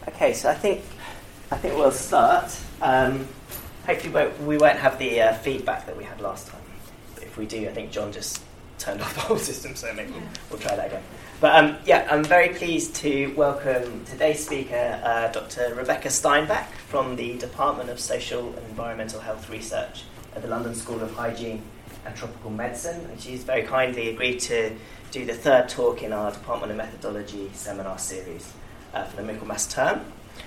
Okay, so I think we'll start. Hopefully we won't have the feedback that we had last time. But if we do, I think John just turned off the whole system, so maybe we'll try that again. But I'm very pleased to welcome today's speaker, Dr. Rebecca Steinbach from the Department of Social and Environmental Health Research at the London School of Hygiene and Tropical Medicine. And she's very kindly agreed to do the third talk in our Department of Methodology seminar series for the Michaelmas term.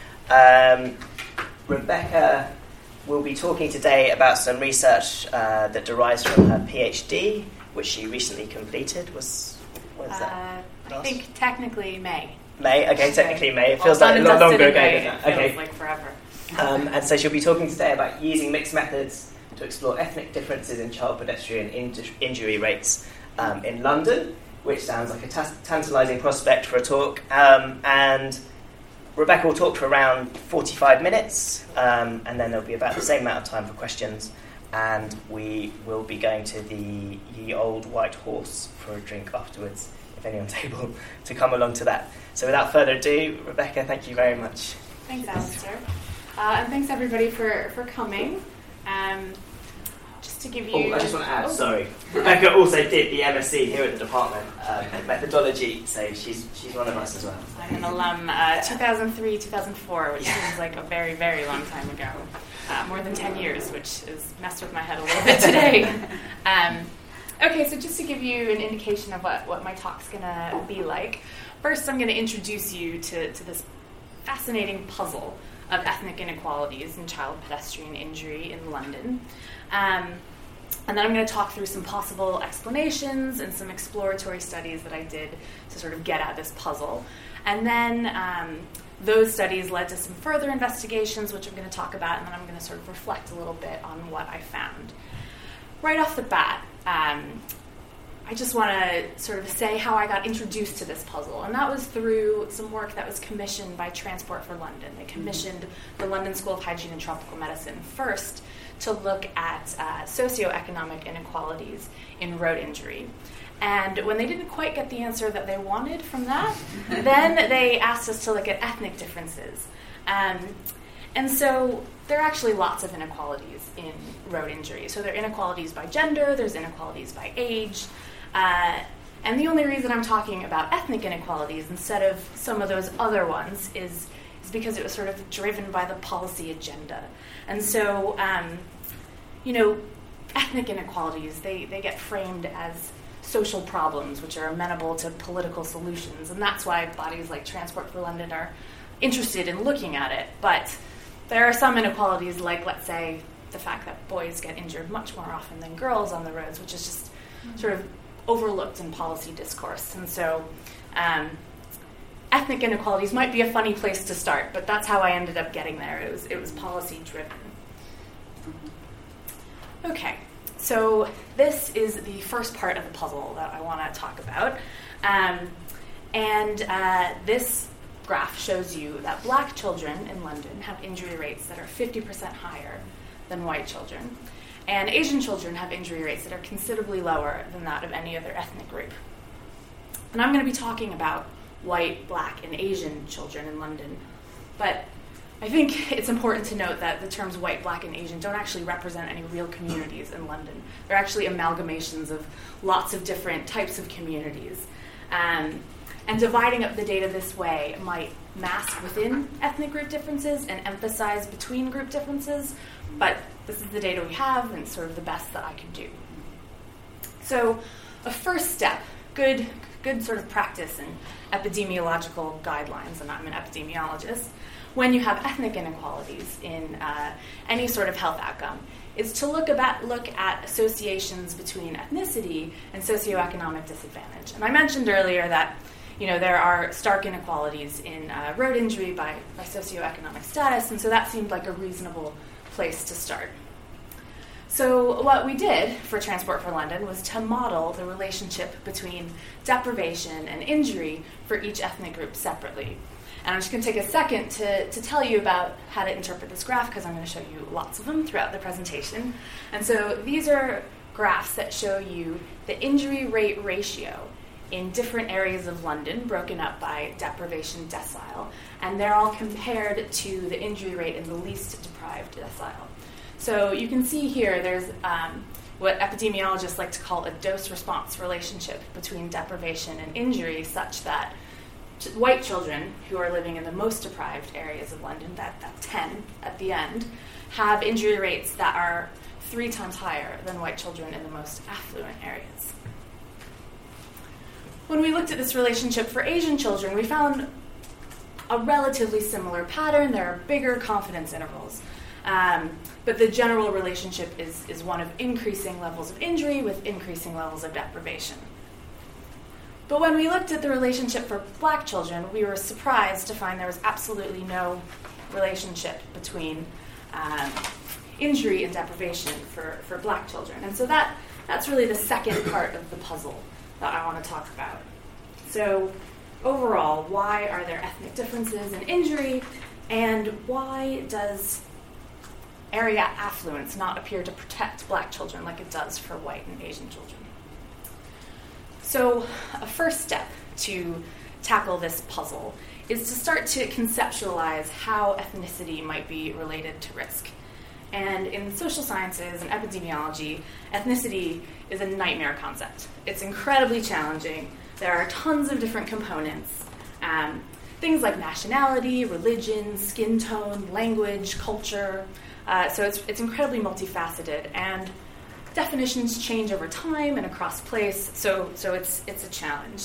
Rebecca will be talking today about some research that derives from her PhD, which she recently completed. When's that? I think technically May. May, okay, technically May. It feels like a lot longer ago than that. It feels like forever. And so she'll be talking today about using mixed methods to explore ethnic differences in child pedestrian injury rates in London, which sounds like a tantalising prospect for a talk. And Rebecca will talk for around 45 minutes, and then there'll be about the same amount of time for questions. And we will be going to the Ye Old White Horse for a drink afterwards, if anyone's able to come along to that. So without further ado, Rebecca, thank you very much. Thanks, Alistair. And thanks, everybody, for coming. Just to give you... I just want to add, sorry. Rebecca also did the MSc here at the Department of Methodology, so she's one of us as well. I'm an alum 2003, 2004, which seems like a very, very long time ago. More than 10 years, which has messed with my head a little bit today. Okay, so just to give you an indication of what my talk's going to be like, first I'm going to introduce you to this fascinating puzzle of ethnic inequalities in child pedestrian injury in London. And then I'm going to talk through some possible explanations and some exploratory studies that I did to sort of get at this puzzle. And then those studies led to some further investigations, which I'm going to talk about, and then I'm going to sort of reflect a little bit on what I found. Right off the bat, I just want to sort of say how I got introduced to this puzzle, and that was through some work that was commissioned by Transport for London. They commissioned the London School of Hygiene and Tropical Medicine first to look at socioeconomic inequalities in road injury. And when they didn't quite get the answer that they wanted from that, then they asked us to look at ethnic differences. And so there are actually lots of inequalities in road injury. So there are inequalities by gender, there's inequalities by age, and the only reason I'm talking about ethnic inequalities instead of some of those other ones is because it was sort of driven by the policy agenda. And so, ethnic inequalities, they get framed as social problems which are amenable to political solutions, and that's why bodies like Transport for London are interested in looking at it. But there are some inequalities, like, let's say, the fact that boys get injured much more often than girls on the roads, which is just sort of overlooked in policy discourse. And so ethnic inequalities might be a funny place to start, but that's how I ended up getting there. It was policy driven. Okay, so this is the first part of the puzzle that I want to talk about. This graph shows you that black children in London have injury rates that are 50% higher than white children. And Asian children have injury rates that are considerably lower than that of any other ethnic group. And I'm going to be talking about white, black, and Asian children in London. But I think it's important to note that the terms white, black, and Asian don't actually represent any real communities in London. They're actually amalgamations of lots of different types of communities. And dividing up the data this way might mask within ethnic group differences and emphasize between group differences, but this is the data we have and sort of the best that I can do. So a first step, good sort of practice in epidemiological guidelines, and I'm an epidemiologist, when you have ethnic inequalities in any sort of health outcome, is to look at associations between ethnicity and socioeconomic disadvantage. And I mentioned earlier that there are stark inequalities in road injury by socioeconomic status, and so that seemed like a reasonable place to start. So what we did for Transport for London was to model the relationship between deprivation and injury for each ethnic group separately. And I'm just going to take a second to tell you about how to interpret this graph, because I'm going to show you lots of them throughout the presentation. And so these are graphs that show you the injury rate ratio in different areas of London, broken up by deprivation decile, and they're all compared to the injury rate in the least deprived decile. So you can see here there's what epidemiologists like to call a dose-response relationship between deprivation and injury, such that white children who are living in the most deprived areas of London, that 10 at the end, have injury rates that are 3 times higher than white children in the most affluent areas. When we looked at this relationship for Asian children, we found a relatively similar pattern. There are bigger confidence intervals. But the general relationship is one of increasing levels of injury with increasing levels of deprivation. But when we looked at the relationship for black children, we were surprised to find there was absolutely no relationship between injury and deprivation for black children. And so that's really the second part of the puzzle that I want to talk about. So overall, why are there ethnic differences in injury, and why does area affluence not appear to protect black children like it does for white and Asian children? So a first step to tackle this puzzle is to start to conceptualize how ethnicity might be related to risk. And in social sciences and epidemiology, ethnicity is a nightmare concept. It's incredibly challenging. There are tons of different components. Things like nationality, religion, skin tone, language, culture. So it's incredibly multifaceted, and definitions change over time and across place, so it's a challenge.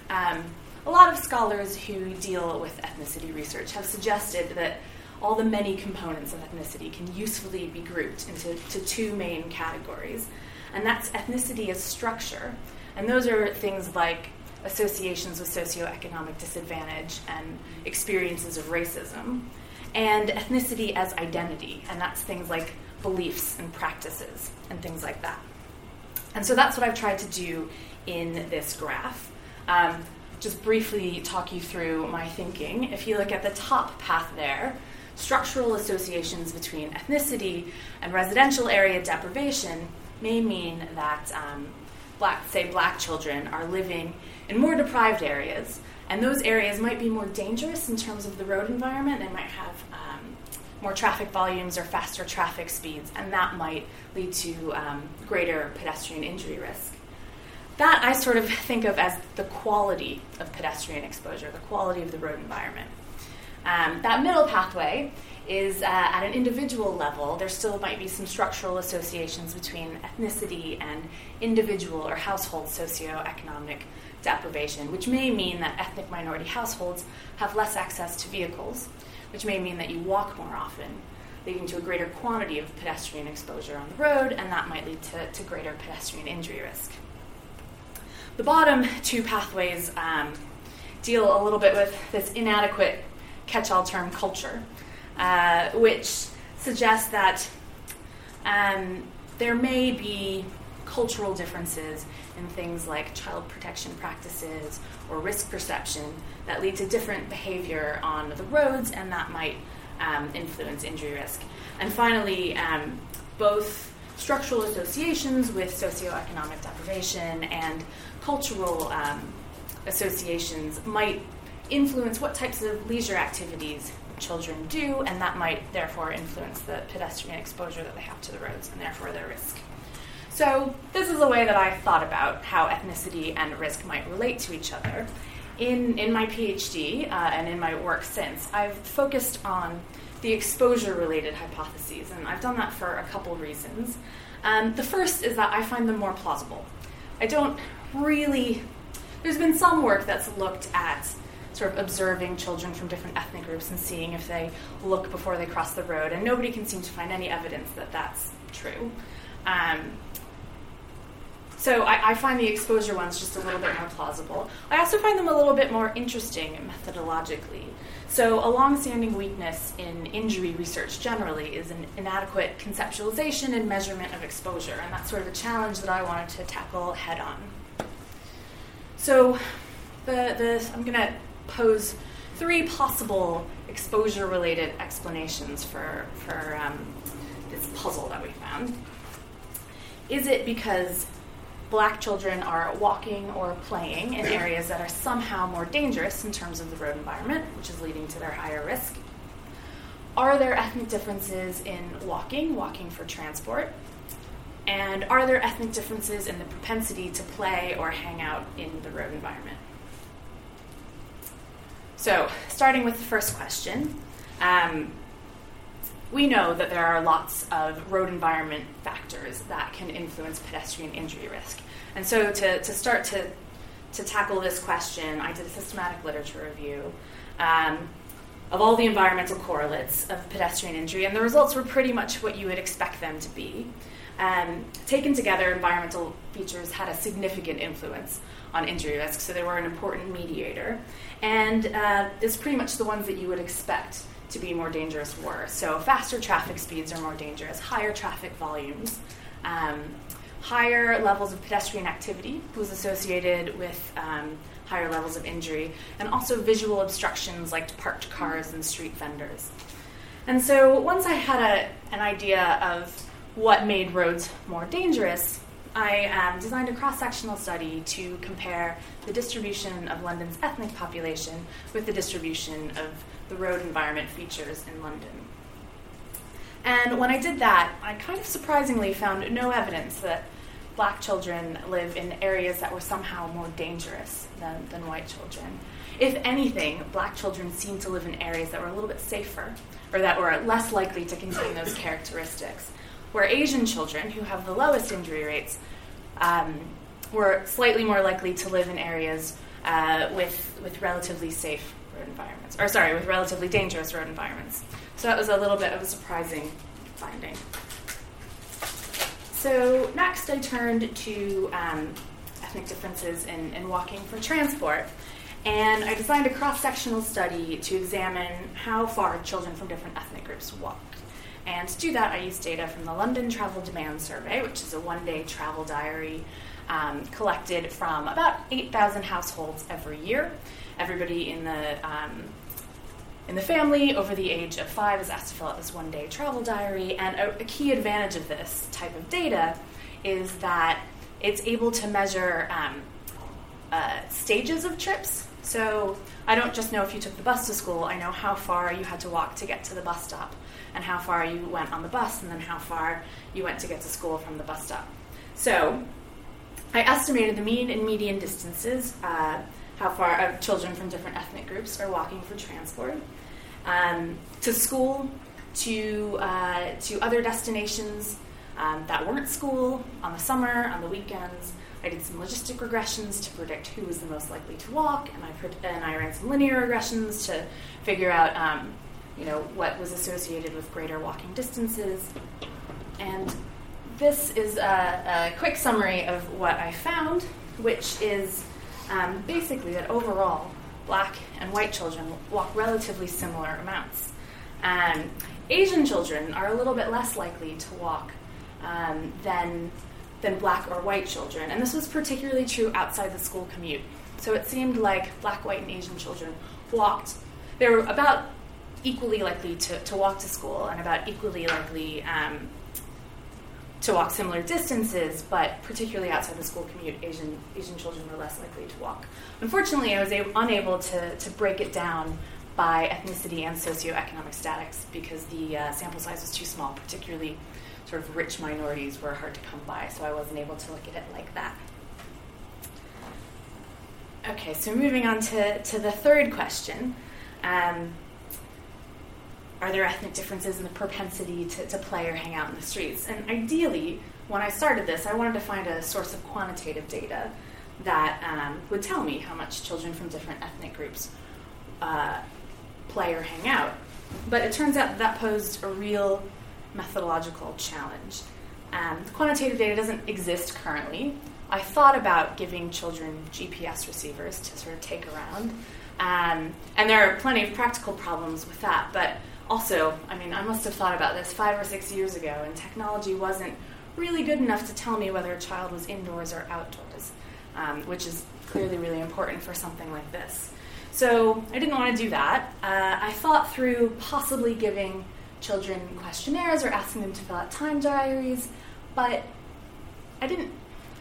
A lot of scholars who deal with ethnicity research have suggested that all the many components of ethnicity can usefully be grouped into 2 main categories, and that's ethnicity as structure, and those are things like associations with socioeconomic disadvantage and experiences of racism, and ethnicity as identity, and that's things like beliefs and practices and things like that. And so that's what I've tried to do in this graph. Just briefly talk you through my thinking. If you look at the top path there, structural associations between ethnicity and residential area deprivation may mean that black children are living in more deprived areas, and those areas might be more dangerous in terms of the road environment. They might have more traffic volumes or faster traffic speeds, and that might lead to greater pedestrian injury risk. That I sort of think of as the quality of pedestrian exposure, the quality of the road environment. That middle pathway is at an individual level. There still might be some structural associations between ethnicity and individual or household socioeconomic deprivation, which may mean that ethnic minority households have less access to vehicles, which may mean that you walk more often, leading to a greater quantity of pedestrian exposure on the road, and that might lead to greater pedestrian injury risk. The bottom 2 pathways deal a little bit with this inadequate catch-all term culture, which suggests that there may be cultural differences in things like child protection practices or risk perception that lead to different behavior on the roads, and that might influence injury risk. And finally, both structural associations with socioeconomic deprivation and cultural associations might influence what types of leisure activities children do, and that might therefore influence the pedestrian exposure that they have to the roads and therefore their risk. So this is a way that I thought about how ethnicity and risk might relate to each other. In my PhD and in my work since, I've focused on the exposure-related hypotheses, and I've done that for a couple reasons. The first is that I find them more plausible. There's been some work that's looked at sort of observing children from different ethnic groups and seeing if they look before they cross the road, and nobody can seem to find any evidence that that's true. So I find the exposure ones just a little bit more plausible. I also find them a little bit more interesting methodologically. So a long-standing weakness in injury research generally is an inadequate conceptualization and measurement of exposure, and that's sort of a challenge that I wanted to tackle head-on. So I'm going to pose 3 possible exposure-related explanations for this puzzle that we found. Is it because black children are walking or playing in areas that are somehow more dangerous in terms of the road environment, which is leading to their higher risk? Are there ethnic differences in walking for transport? And are there ethnic differences in the propensity to play or hang out in the road environment? So, starting with the first question, we know that there are lots of road environment factors that can influence pedestrian injury risk. And so to start to tackle this question, I did a systematic literature review of all the environmental correlates of pedestrian injury, and the results were pretty much what you would expect them to be. Taken together, environmental features had a significant influence on injury risk, so they were an important mediator. And it's pretty much the ones that you would expect to be more dangerous were. So faster traffic speeds are more dangerous, higher traffic volumes, higher levels of pedestrian activity was associated with higher levels of injury, and also visual obstructions like parked cars and street vendors. And so once I had an idea of what made roads more dangerous, I designed a cross-sectional study to compare the distribution of London's ethnic population with the distribution of the road environment features in London. And when I did that, I kind of surprisingly found no evidence that black children live in areas that were somehow more dangerous than white children. If anything, black children seem to live in areas that were a little bit safer, or that were less likely to contain those characteristics, where Asian children, who have the lowest injury rates, were slightly more likely to live in areas with relatively safe road environments, with relatively dangerous road environments. So that was a little bit of a surprising finding. So next I turned to ethnic differences in walking for transport. And I designed a cross-sectional study to examine how far children from different ethnic groups walked. And to do that, I used data from the London Travel Demand Survey, which is a one-day travel diary collected from about 8,000 households every year. Everybody in the family over the age of 5 is asked to fill out this one-day travel diary. And a key advantage of this type of data is that it's able to measure stages of trips. So I don't just know if you took the bus to school, I know how far you had to walk to get to the bus stop, and how far you went on the bus, and then how far you went to get to school from the bus stop. So I estimated the mean and median distances, how far children from different ethnic groups are walking for transport, to school, to other destinations that weren't school, on the summer, on the weekends. I did some logistic regressions to predict who was the most likely to walk, and I ran some linear regressions to figure out what was associated with greater walking distances. And this is a quick summary of what I found, which is basically that overall, black and white children walk relatively similar amounts. Asian children are a little bit less likely to walk than black or white children, and this was particularly true outside the school commute. So it seemed like black, white, and Asian children walked. They were about equally likely to walk to school and about equally likely to walk similar distances, but particularly outside the school commute, Asian children were less likely to walk. Unfortunately, I was unable to break it down by ethnicity and socioeconomic status because the sample size was too small, particularly sort of rich minorities were hard to come by, so I wasn't able to look at it like that. Okay, so moving on to the third question. Are there ethnic differences in the propensity to play or hang out in the streets? And ideally, when I started this, I wanted to find a source of quantitative data that would tell me how much children from different ethnic groups play or hang out. But it turns out that posed a real methodological challenge. The quantitative data doesn't exist currently. I thought about giving children GPS receivers to sort of take around, and there are plenty of practical problems with that, but also, I must have thought about this 5 or 6 years ago, and technology wasn't really good enough to tell me whether a child was indoors or outdoors, which is clearly really important for something like this. So I didn't want to do that. I thought through possibly giving children questionnaires or asking them to fill out time diaries, but I didn't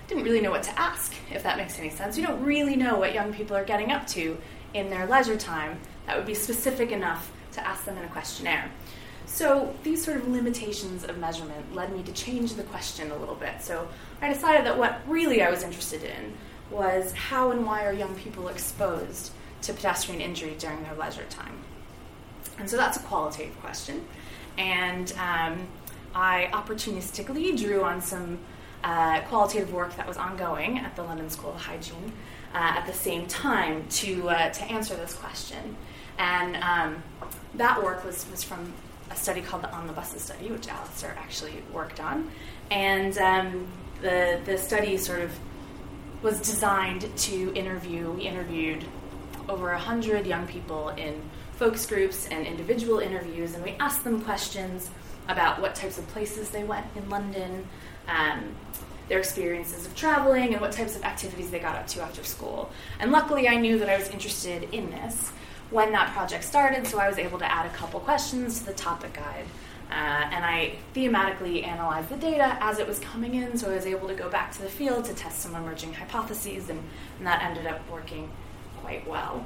didn't really know what to ask, if that makes any sense. You don't really know what young people are getting up to in their leisure time that would be specific enough to ask them in a questionnaire. So these sort of limitations of measurement led me to change the question a little bit. So I decided that what really I was interested in was how and why are young people exposed to pedestrian injury during their leisure time. And so that's a qualitative question. And I opportunistically drew on some qualitative work that was ongoing at the London School of Hygiene at the same time to answer this question. And that work was from a study called the On the Buses study, which Alistair actually worked on. And the study sort of was designed to we interviewed over 100 young people in focus groups and individual interviews, and we asked them questions about what types of places they went in London, their experiences of traveling, and what types of activities they got up to after school. And luckily I knew that I was interested in this when that project started, so I was able to add a couple questions to the topic guide. And I thematically analyzed the data as it was coming in, so I was able to go back to the field to test some emerging hypotheses, and that ended up working quite well.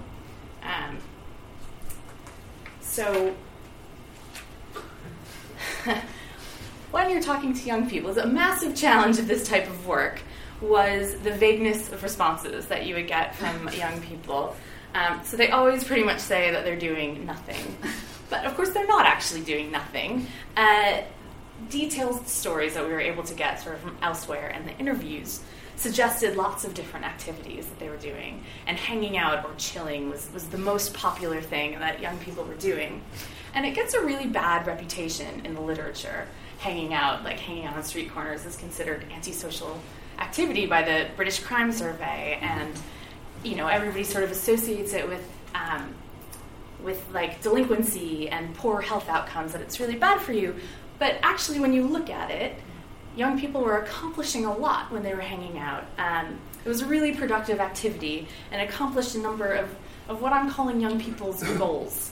So when you're talking to young people, a massive challenge of this type of work was the vagueness of responses that you would get from young people. So they always pretty much say that they're doing nothing. But of course they're not actually doing nothing. Detailed stories that we were able to get sort of from elsewhere and the interviews suggested lots of different activities that they were doing. And hanging out or chilling was the most popular thing that young people were doing. And it gets a really bad reputation in the literature. Hanging out on street corners is considered antisocial activity by the British Crime Survey, and everybody sort of associates it with like delinquency and poor health outcomes, that it's really bad for you. But actually, when you look at it, young people were accomplishing a lot when they were hanging out. It was a really productive activity and accomplished a number of what I'm calling young people's goals.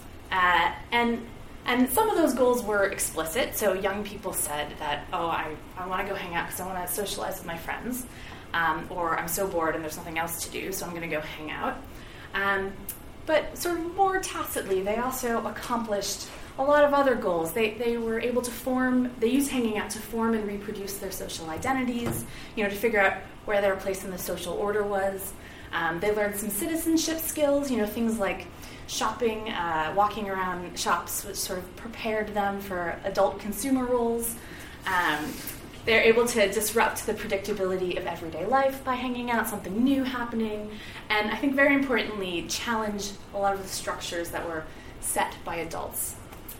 And some of those goals were explicit. So young people said that, I want to go hang out because I want to socialize with my friends. Or I'm so bored and there's nothing else to do, so I'm going to go hang out. But sort of more tacitly, they also accomplished a lot of other goals. They were able to they used hanging out to form and reproduce their social identities, to figure out where their place in the social order was. They learned some citizenship skills, things like shopping, walking around shops, which sort of prepared them for adult consumer roles. They're able to disrupt the predictability of everyday life by hanging out, something new happening, and I think very importantly, challenge a lot of the structures that were set by adults.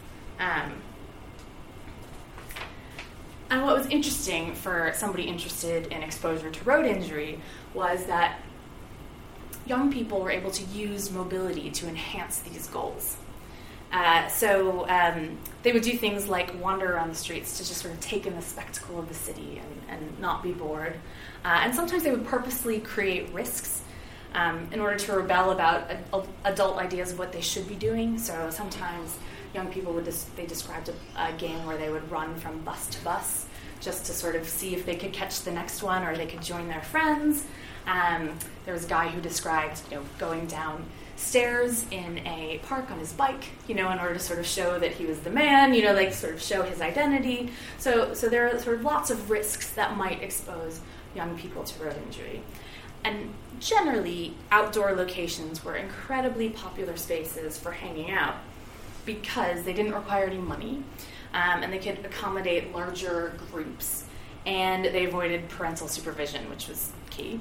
And what was interesting for somebody interested in exposure to road injury was that young people were able to use mobility to enhance these goals. So they would do things like wander around the streets to just sort of take in the spectacle of the city and not be bored. And sometimes they would purposely create risks in order to rebel about adult ideas of what they should be doing. So sometimes young people they described a game where they would run from bus to bus just to sort of see if they could catch the next one or they could join their friends. There was a guy who described going down stairs in a park on his bike, in order to sort of show that he was the man, sort of show his identity. So there are sort of lots of risks that might expose young people to road injury. And generally, outdoor locations were incredibly popular spaces for hanging out because they didn't require any money, and they could accommodate larger groups, and they avoided parental supervision, which was key.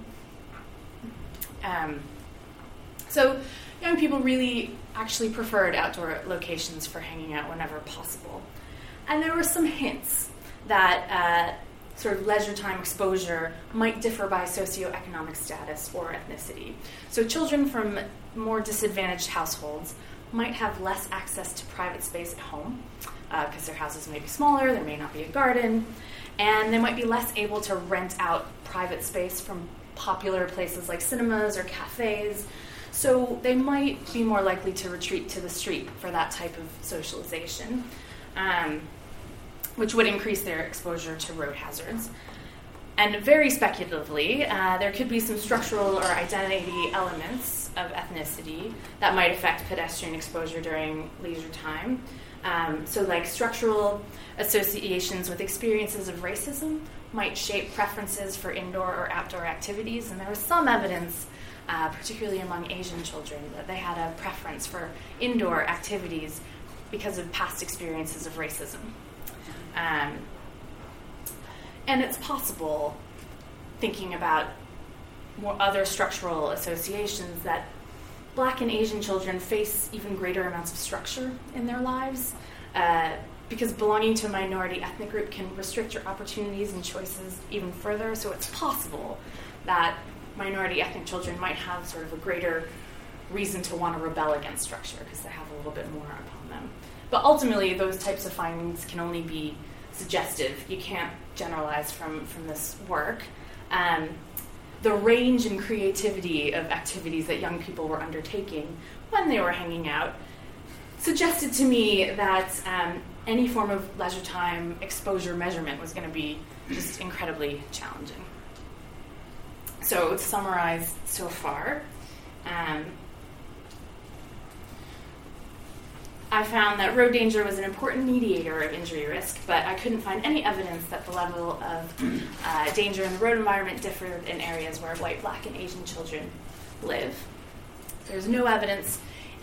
So young people really actually preferred outdoor locations for hanging out whenever possible. And there were some hints that sort of leisure time exposure might differ by socioeconomic status or ethnicity. So children from more disadvantaged households might have less access to private space at home because their houses may be smaller, there may not be a garden, and they might be less able to rent out private space from popular places like cinemas or cafes. So they might be more likely to retreat to the street for that type of socialization, which would increase their exposure to road hazards. And very speculatively, there could be some structural or identity elements of ethnicity that might affect pedestrian exposure during leisure time. So like structural associations with experiences of racism might shape preferences for indoor or outdoor activities. And there was some evidence, particularly among Asian children, that they had a preference for indoor activities because of past experiences of racism. And it's possible, thinking about more other structural associations, that Black and Asian children face even greater amounts of structure in their lives, because belonging to a minority ethnic group can restrict your opportunities and choices even further. So it's possible that minority ethnic children might have sort of a greater reason to want to rebel against structure because they have a little bit more upon them. But ultimately, those types of findings can only be suggestive. You can't generalize from this work. The range and creativity of activities that young people were undertaking when they were hanging out suggested to me that any form of leisure time exposure measurement was going to be just incredibly challenging. So to summarize so far, I found that road danger was an important mediator of injury risk, but I couldn't find any evidence that the level of danger in the road environment differed in areas where white, Black, and Asian children live. There's no evidence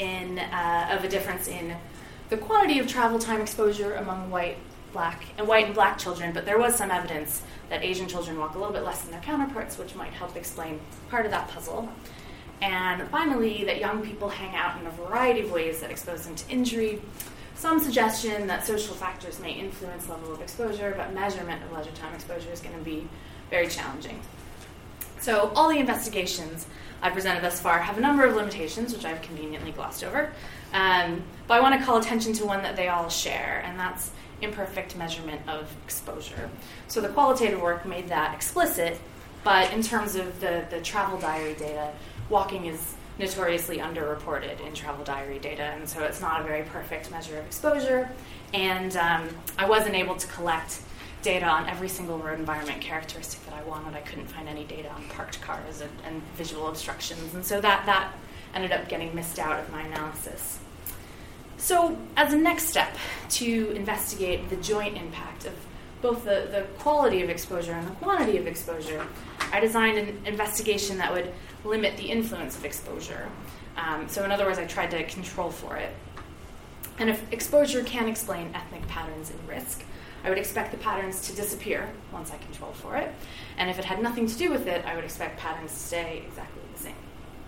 of a difference in the quantity of travel time exposure among white and Black children, but there was some evidence that Asian children walk a little bit less than their counterparts, which might help explain part of that puzzle. And finally, that young people hang out in a variety of ways that expose them to injury. Some suggestion that social factors may influence level of exposure, but measurement of leisure time exposure is going to be very challenging. So all the investigations I presented thus far have a number of limitations, which I've conveniently glossed over. But I want to call attention to one that they all share, and that's imperfect measurement of exposure. So the qualitative work made that explicit, but in terms of the travel diary data, walking is notoriously underreported in travel diary data, and so it's not a very perfect measure of exposure. And I wasn't able to collect data on every single road environment characteristic that I wanted. I couldn't find any data on parked cars and visual obstructions, and so that ended up getting missed out of my analysis. So as a next step to investigate the joint impact of both the quality of exposure and the quantity of exposure, I designed an investigation that would limit the influence of exposure. So in other words, I tried to control for it. And if exposure can explain ethnic patterns in risk, I would expect the patterns to disappear once I controlled for it. And if it had nothing to do with it, I would expect patterns to stay exactly the same.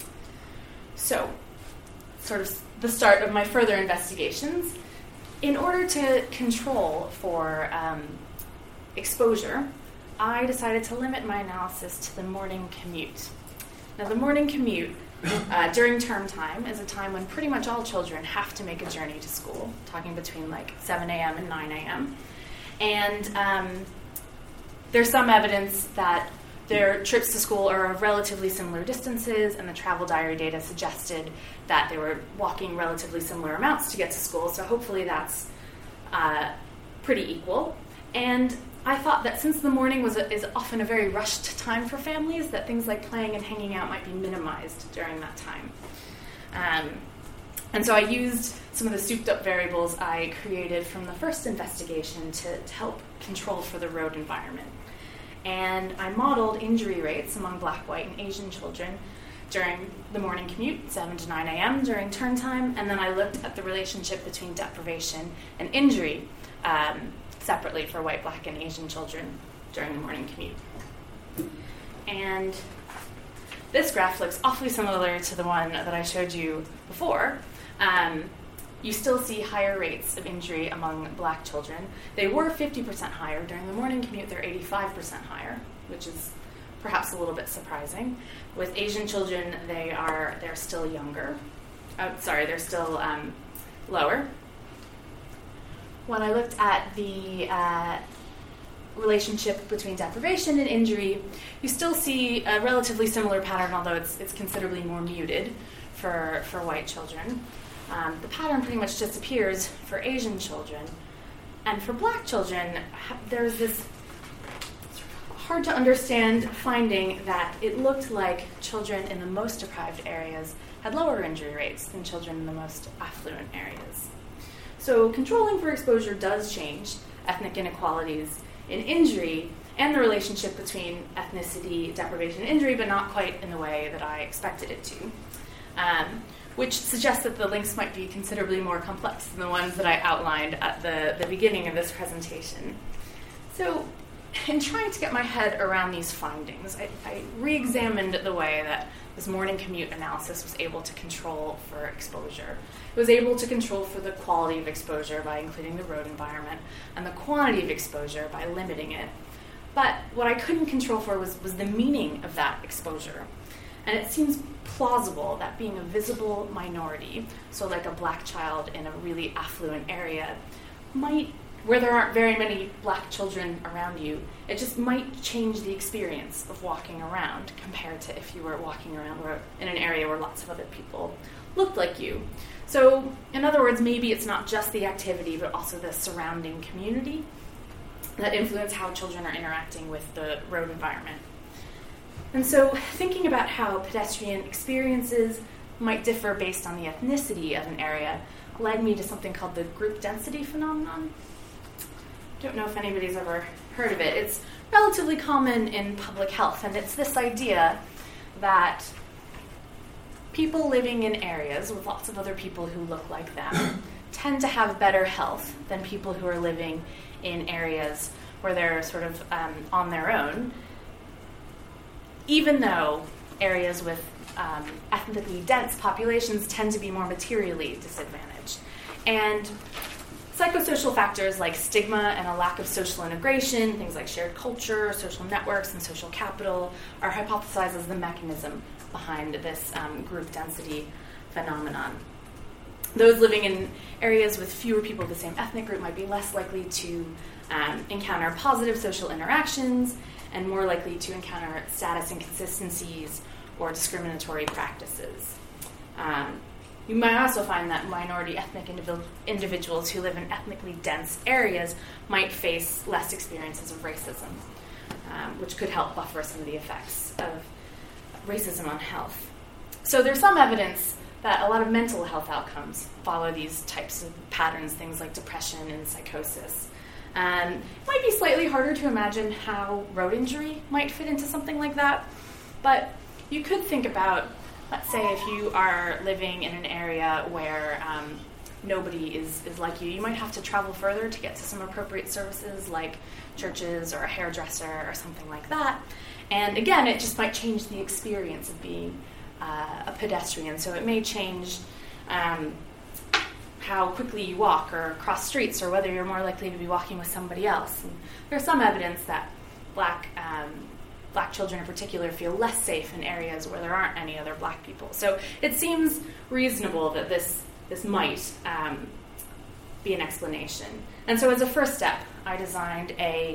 So, sort of the start of my further investigations. In order to control for exposure, I decided to limit my analysis to the morning commute. Now, the morning commute during term time is a time when pretty much all children have to make a journey to school, talking between like 7 a.m. and 9 a.m. And there's some evidence that their trips to school are of relatively similar distances, and the travel diary data suggested that they were walking relatively similar amounts to get to school, so hopefully that's pretty equal. And I thought that since the morning is often a very rushed time for families, that things like playing and hanging out might be minimized during that time. And so I used some of the souped-up variables I created from the first investigation to help control for the road environment. And I modeled injury rates among Black, white, and Asian children during the morning commute, 7 to 9 a.m. during turn time, and then I looked at the relationship between deprivation and injury separately for white, Black, and Asian children during the morning commute. And this graph looks awfully similar to the one that I showed you before. You still see higher rates of injury among Black children. They were 50% higher. During the morning commute, they're 85% higher, which is perhaps a little bit surprising. With Asian children, they're still younger. They're still lower. When I looked at the relationship between deprivation and injury, you still see a relatively similar pattern, although it's considerably more muted for white children. The pattern pretty much disappears for Asian children. And for Black children, there's this hard to understand finding that it looked like children in the most deprived areas had lower injury rates than children in the most affluent areas. So controlling for exposure does change ethnic inequalities in injury and the relationship between ethnicity, deprivation, and injury, but not quite in the way that I expected it to, which suggests that the links might be considerably more complex than the ones that I outlined at the beginning of this presentation. So in trying to get my head around these findings, I re-examined the way that this morning commute analysis was able to control for exposure. It was able to control for the quality of exposure by including the road environment and the quantity of exposure by limiting it. But what I couldn't control for was the meaning of that exposure. And it seems plausible that being a visible minority, so like a black child in a really affluent area, might, where there aren't very many black children around you, it just might change the experience of walking around compared to if you were walking around in an area where lots of other people looked like you. So, in other words, maybe it's not just the activity, but also the surrounding community that influence how children are interacting with the road environment. And so, thinking about how pedestrian experiences might differ based on the ethnicity of an area led me to something called the group density phenomenon. Don't know if anybody's ever heard of it. It's relatively common in public health, and it's this idea that people living in areas with lots of other people who look like them tend to have better health than people who are living in areas where they're sort of on their own, even though areas with ethnically dense populations tend to be more materially disadvantaged. And psychosocial factors like stigma and a lack of social integration, things like shared culture, social networks, and social capital are hypothesized as the mechanism behind this group density phenomenon. Those living in areas with fewer people of the same ethnic group might be less likely to encounter positive social interactions and more likely to encounter status inconsistencies or discriminatory practices. You might also find that minority ethnic individuals who live in ethnically dense areas might face less experiences of racism, which could help buffer some of the effects of racism on health. So there's some evidence that a lot of mental health outcomes follow these types of patterns, things like depression and psychosis. It might be slightly harder to imagine how road injury might fit into something like that, but you could think about, let's say if you are living in an area where nobody is like you might have to travel further to get to some appropriate services like churches or a hairdresser or something like that. And again, it just might change the experience of being a pedestrian. So it may change how quickly you walk or cross streets, or whether you're more likely to be walking with somebody else. And there's some evidence that black children in particular feel less safe in areas where there aren't any other black people. So it seems reasonable that this might be an explanation. And so as a first step, I designed a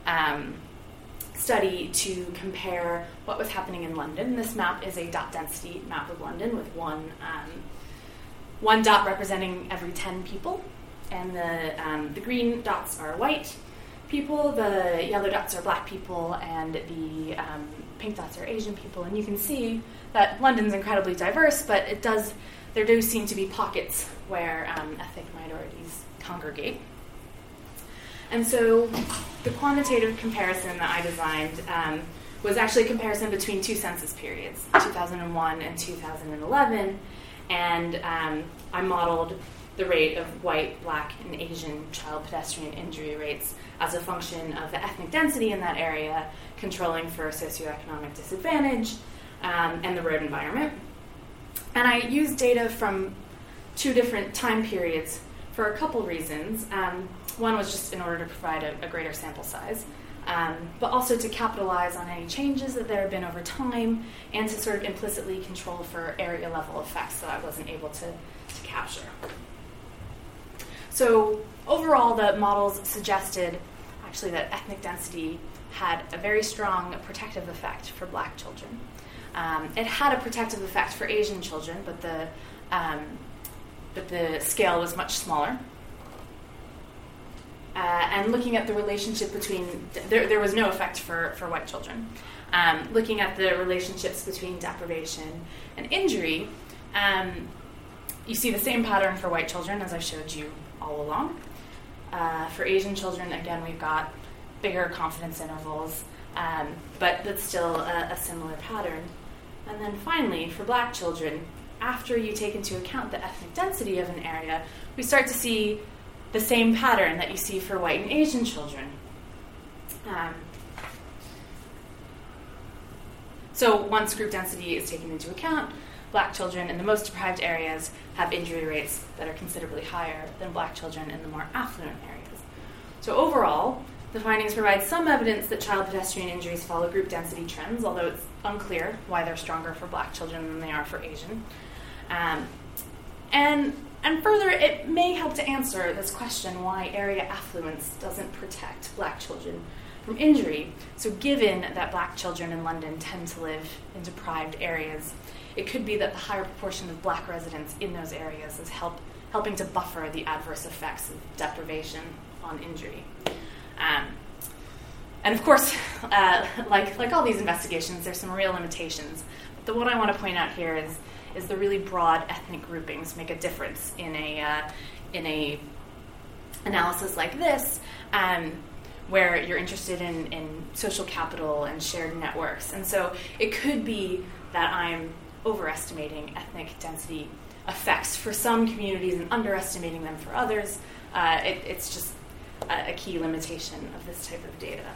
study to compare what was happening in London. This map is a dot density map of London with one dot representing every 10 people, and the green dots are white people, the yellow dots are black people, and the pink dots are Asian people. And you can see that London's incredibly diverse, but there do seem to be pockets where ethnic minorities congregate. And so the quantitative comparison that I designed was actually a comparison between two census periods, 2001 and 2011, and I modeled the rate of white, black, and Asian child pedestrian injury rates as a function of the ethnic density in that area, controlling for socioeconomic disadvantage, and the road environment. And I used data from two different time periods for a couple reasons. One was just in order to provide a greater sample size, but also to capitalize on any changes that there have been over time, and to sort of implicitly control for area level effects that I wasn't able to capture. So overall, the models suggested actually that ethnic density had a very strong protective effect for black children. It had a protective effect for Asian children, but the scale was much smaller. and looking at the relationship between, there was no effect for white children. Looking at the relationships between deprivation and injury, you see the same pattern for white children as I showed you all along. For Asian children, again, we've got bigger confidence intervals, but that's still a similar pattern. And then finally, for black children, after you take into account the ethnic density of an area, we start to see the same pattern that you see for white and Asian children. So once group density is taken into account, black children in the most deprived areas have injury rates that are considerably higher than black children in the more affluent areas. So overall, the findings provide some evidence that child pedestrian injuries follow group density trends, although it's unclear why they're stronger for black children than they are for Asian. And further, it may help to answer this question why area affluence doesn't protect black children from injury. So given that black children in London tend to live in deprived areas, it could be that the higher proportion of black residents in those areas is helping to buffer the adverse effects of deprivation on injury. And of course, like all these investigations, there's some real limitations. But the one I want to point out here is the really broad ethnic groupings make a difference in a analysis like this, where you're interested in social capital and shared networks. And so it could be that I'm overestimating ethnic density effects for some communities and underestimating them for others. It's just a key limitation of this type of data.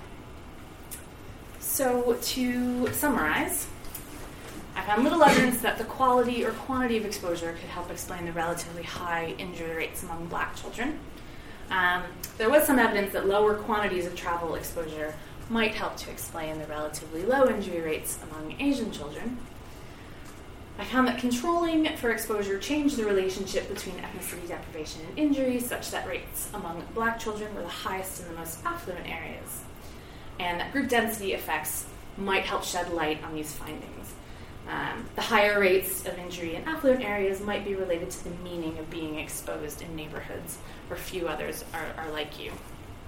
So to summarize, I found little evidence that the quality or quantity of exposure could help explain the relatively high injury rates among black children. There was some evidence that lower quantities of travel exposure might help to explain the relatively low injury rates among Asian children. I found that controlling for exposure changed the relationship between ethnicity deprivation and injury, such that rates among black children were the highest in the most affluent areas, and that group density effects might help shed light on these findings. The higher rates of injury in affluent areas might be related to the meaning of being exposed in neighborhoods where few others are like you.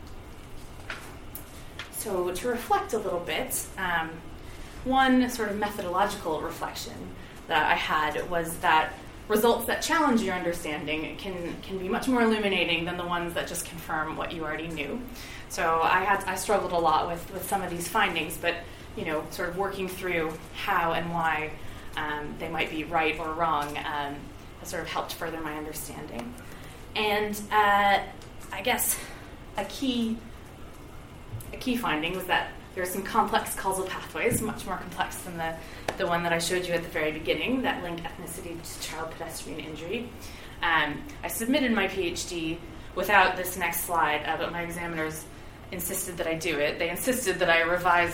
So to reflect a little bit, one sort of methodological reflection that I had was that results that challenge your understanding can be much more illuminating than the ones that just confirm what you already knew. So I struggled a lot with some of these findings, but sort of working through how and why they might be right or wrong has sort of helped further my understanding. And I guess a key finding was that there are some complex causal pathways, much more complex than the one that I showed you at the very beginning, that link ethnicity to child pedestrian injury. I submitted my PhD without this next slide, but my examiners insisted that I do it. They insisted that I revise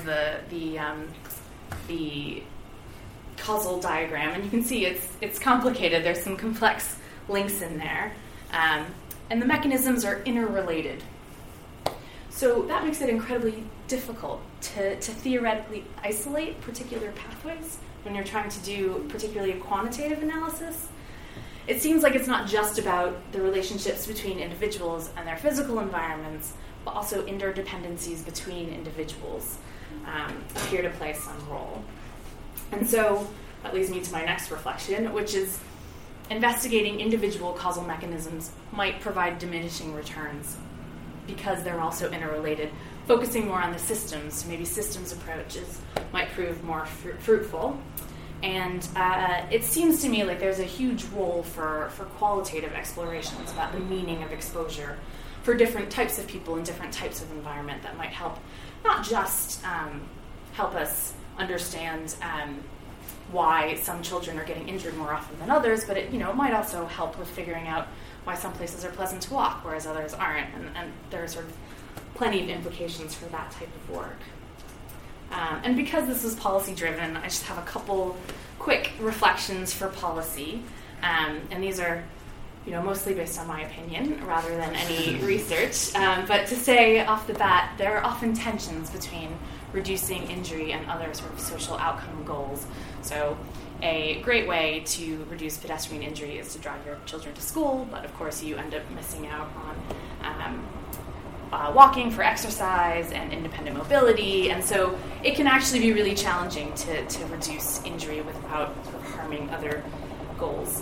the causal diagram, and you can see it's complicated. There's some complex links in there, and the mechanisms are interrelated. So that makes it incredibly difficult to theoretically isolate particular pathways when you're trying to do particularly a quantitative analysis. It seems like it's not just about the relationships between individuals and their physical environments, but also interdependencies between individuals appear to play some role. And so that leads me to my next reflection, which is investigating individual causal mechanisms might provide diminishing returns because they're also interrelated. Focusing more on the systems, maybe systems approaches, might prove more fruitful. And it seems to me like there's a huge role for qualitative explorations about the meaning of exposure for different types of people in different types of environment that might help, not just help us understand why some children are getting injured more often than others, but it might also help with figuring out why some places are pleasant to walk, whereas others aren't. And there are sort of plenty of implications for that type of work. And because this is policy-driven, I just have a couple quick reflections for policy. And these are mostly based on my opinion rather than any research. But to say off the bat, there are often tensions between reducing injury and other sort of social outcome goals. So a great way to reduce pedestrian injury is to drive your children to school, but of course you end up missing out walking for exercise and independent mobility, and so it can actually be really challenging to reduce injury without sort of harming other goals.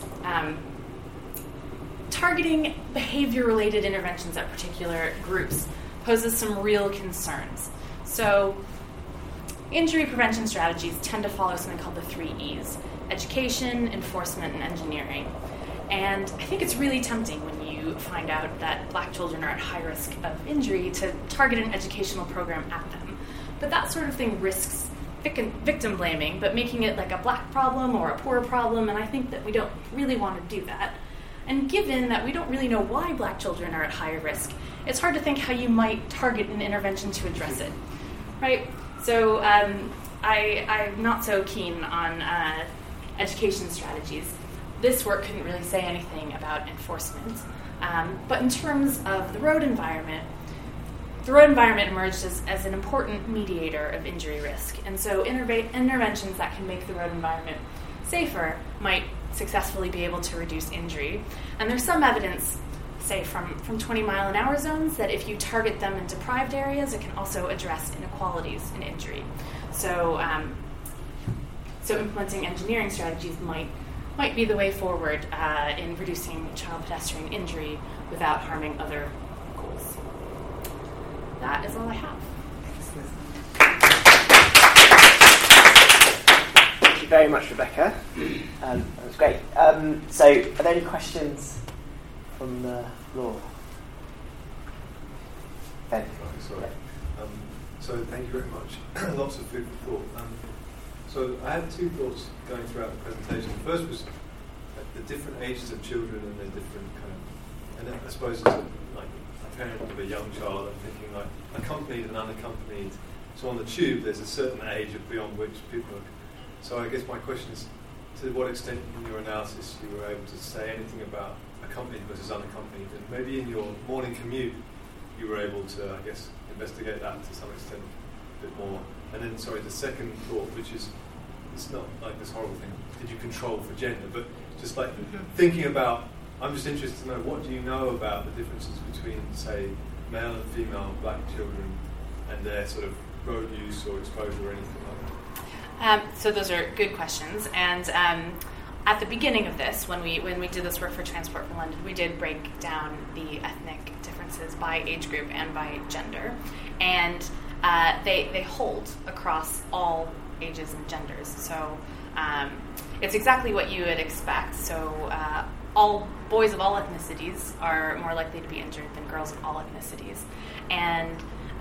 Targeting behavior-related interventions at particular groups poses some real concerns. So injury prevention strategies tend to follow something called the 3 E's: education, enforcement, and engineering. And I think it's really tempting when you find out that Black children are at high risk of injury to target an educational program at them. But that sort of thing risks victim blaming, but making it like a Black problem or a poor problem, and I think that we don't really want to do that. And given that we don't really know why Black children are at higher risk, it's hard to think how you might target an intervention to address it, right? So I'm not so keen on education strategies. This work couldn't really say anything about enforcement. But in terms of the road environment emerged as an important mediator of injury risk. And so interventions that can make the road environment safer might successfully be able to reduce injury. And there's some evidence, say from 20-mile-an-hour zones, that if you target them in deprived areas, it can also address inequalities in injury. So implementing engineering strategies might be the way forward in reducing child pedestrian injury without harming other goals. That is all I have. Thank you very much, Rebecca. That was great. So, are there any questions from the floor? Ben? Sorry. So, thank you very much. Lots of food for thought. So, I had 2 thoughts going throughout the presentation. The first was the different ages of children and their different kind of, and then I suppose as a parent of a young child, I'm thinking like accompanied and unaccompanied. So on the tube, there's a certain age beyond which people are. So I guess my question is, to what extent in your analysis you were able to say anything about accompanied versus unaccompanied, and maybe in your morning commute you were able to, I guess, investigate that to some extent a bit more. And then, the second thought, which is, it's not like this horrible thing, did you control for gender, but just like thinking about, I'm just interested to know, what do you know about the differences between, say, male and female Black children and their sort of road use or exposure or anything like that? So those are good questions. And at the beginning of this, when we did this work for Transport for London, we did break down the ethnic differences by age group and by gender. And they hold across all ages and genders. So it's exactly what you would expect. So all boys of all ethnicities are more likely to be injured than girls of all ethnicities. And,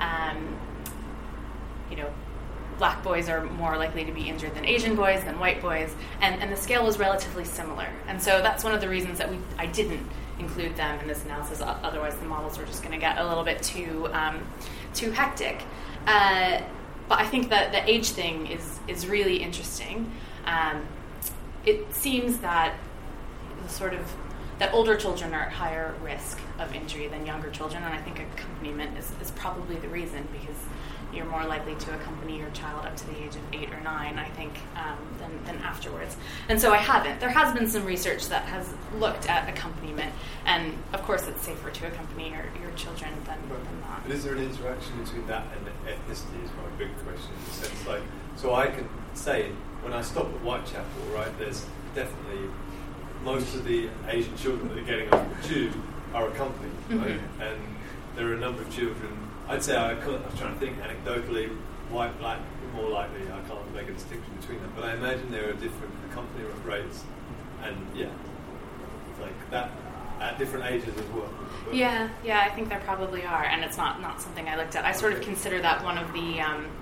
Black boys are more likely to be injured than Asian boys, than white boys, and the scale was relatively similar. And so that's one of the reasons that I didn't include them in this analysis. Otherwise, the models were just going to get a little bit too hectic. But I think that the age thing is really interesting. It seems that that older children are at higher risk of injury than younger children, and I think accompaniment is probably the reason, because you're more likely to accompany your child up to the age of 8 or 9, I think, than afterwards. And so I haven't. There has been some research that has looked at accompaniment, and of course it's safer to accompany your children than not. But is there an interaction between that and ethnicity is my big question, in the sense so I can say, when I stop at Whitechapel, right, there's definitely most of the Asian children that are getting on the tube are accompanied, right? And there are a number of children, I'd say, I was trying to think anecdotally, white, black, more likely, I can't make a distinction between them, but I imagine there are different accompaniment rates, and like that at different ages as well. But yeah, I think there probably are, and it's not something I looked at. I sort of consider that one of the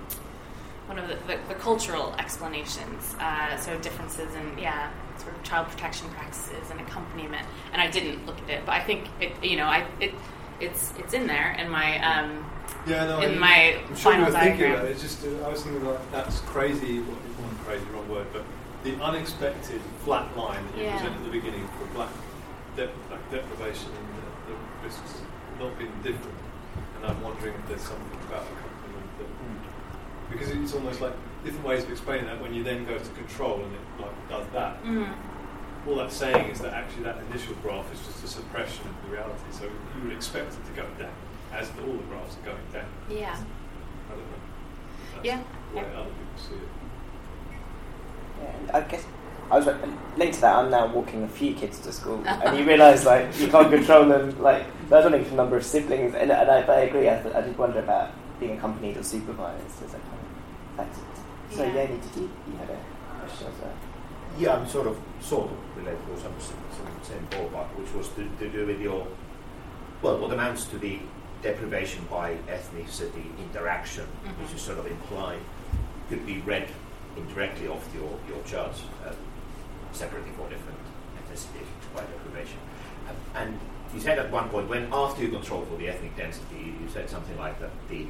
cultural explanations, so differences in, sort of child protection practices and accompaniment, and I didn't look at it, but I think it's in there in my my I'm sure final you were thinking diagram. about it. It's just I was thinking like that's crazy. Crazy, wrong word, but the unexpected flat line that you present at the beginning for Black deprivation and the risks not being different, and I'm wondering if there's something about accompaniment that because it's almost like different ways of explaining that when you then go to control and it does that. All that's saying is that actually that initial graph is just a suppression of the reality. So you would expect it to go down. as all the graphs are going down. Yeah. I don't know. That's Yeah. the way other people see it. Yeah, and I guess I was linked to that. I'm now walking a few kids to school, and you realise like you can't control them. Like there's only the number of siblings, and I agree. I did wonder about being accompanied or supervised as a kind of factor. So Yeah. did you had a question as well? Yeah, I'm sort of related to some same ballpark, which was to do with your, well, what amounts to the deprivation by ethnicity interaction, which is sort of implied, could be read indirectly off your charts separately for different ethnicities by deprivation. And you said at one point, when after you control for the ethnic density, you said something like that the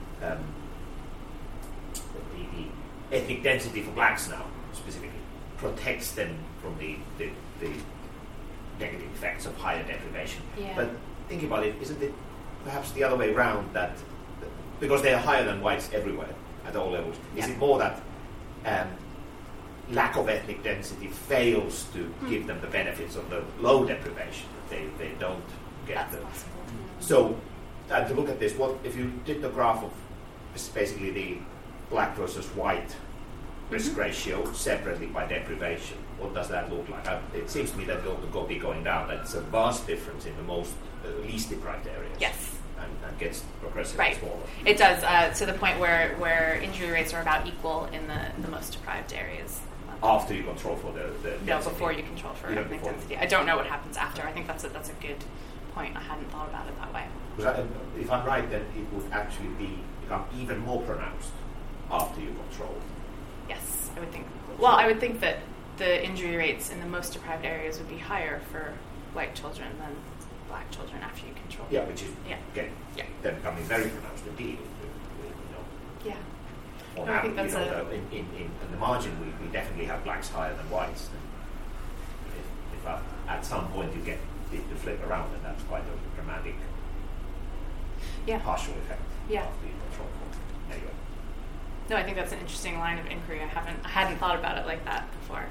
ethnic density for blacks now specifically protects them from the negative effects of higher deprivation. Yeah. But thinking about it, isn't it perhaps the other way around, that because they are higher than whites everywhere at all levels, is it more that lack of ethnic density fails to give them the benefits of the low deprivation? They don't get That's them. possible. So, to look at this, what if you did the graph of basically the black versus white risk ratio separately by deprivation? What does that look like? It seems to me that it ought to be going down. That's a vast difference in the most least deprived areas. Yes. And gets progressively smaller. It does, to the point where injury rates are about equal in the most deprived areas. After you control for the No, density. before you control for Even ethnic before. density. I don't know what happens after. I think that's a good point. I hadn't thought about it that way. Because if I'm right, then it would actually become even more pronounced after you control. Yes, I would think. Well, I would think that the injury rates in the most deprived areas would be higher for white children than black children after you control. Yeah, which is Yeah. then becoming very pronounced indeed. Yeah. On I think average, that's in the margin, we definitely have blacks higher than whites. If at some point you get the flip around, then that's quite a dramatic partial effect Yeah. after you control for. Anyway. No, I think that's an interesting line of inquiry. I hadn't thought about it like that before.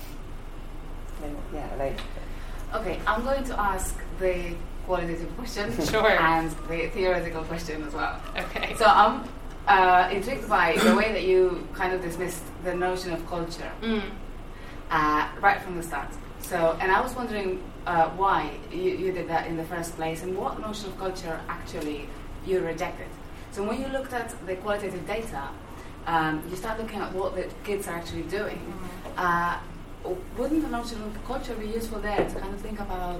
Yeah, Elaine. Okay, I'm going to ask the qualitative question Sure. and the theoretical question as well. Okay. So I'm intrigued by the way that you kind of dismissed the notion of culture right from the start. So, and I was wondering why you did that in the first place, and what notion of culture actually you rejected. So when you looked at the qualitative data, you start looking at what the kids are actually doing. Wouldn't the notion of culture be useful there to kind of think about,